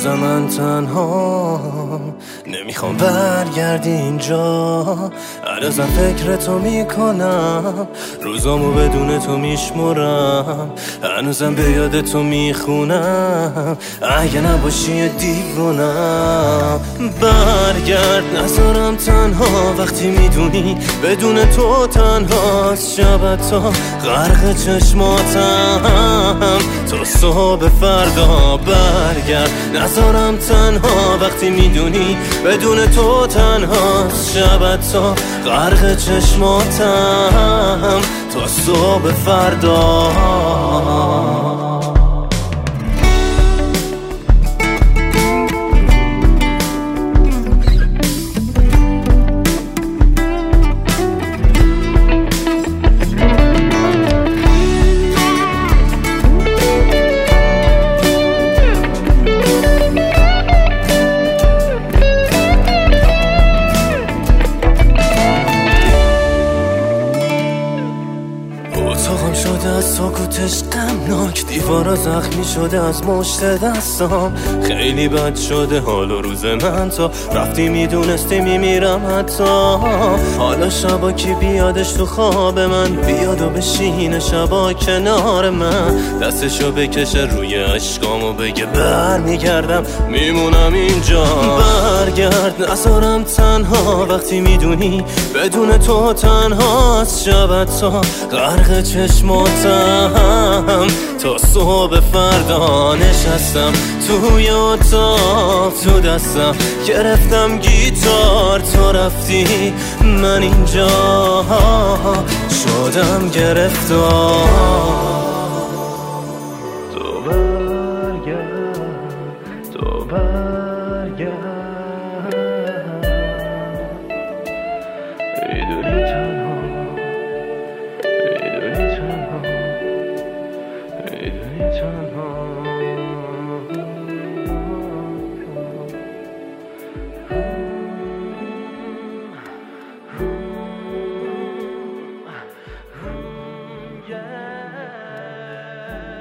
هنوزم من تنها نمیخوام برگردی اینجا. هنوزم فکر تو میکنم، روزامو بدون تو میشمرم، هنوزم به یاد تو میخونم. اگه نباشی دیوونم، برگرد نذارم تنها وقتی میدونی بدون تو تنهاست. شبتا غرق چشماتم تا صبح فردا. برگرد نذارم تنها وقتی میدونی بدون تو تنهاست. شبتا غرق چشماتم تا صبح فردا. اتاقم شده از سکوتش غمناک، دیوارا زخمی شده از مشت دستام. خیلی بد شده حال و روز من، تا رفتی میدونستی میمیرم حتی. حالا شبا کی بیادش تو خواب من، بیاد و بشینه شبا کنار من، دستشو بکشه روی عشقامو بگه برمیگردم میمونم اینجا. برگرد نذارم تنها وقتی میدونی بدون تو تنهاست. شبتا غرق چشماتم تا صبح فردا. نشستم توی اتاق تو دستم گرفتم گیتار، تو رفتی من اینجا شدم گرفتار. تو برگرد، تو برگرد، میدونی تنها، میدونی تنها، میدونی تنها.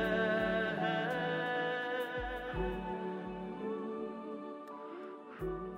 Yeah.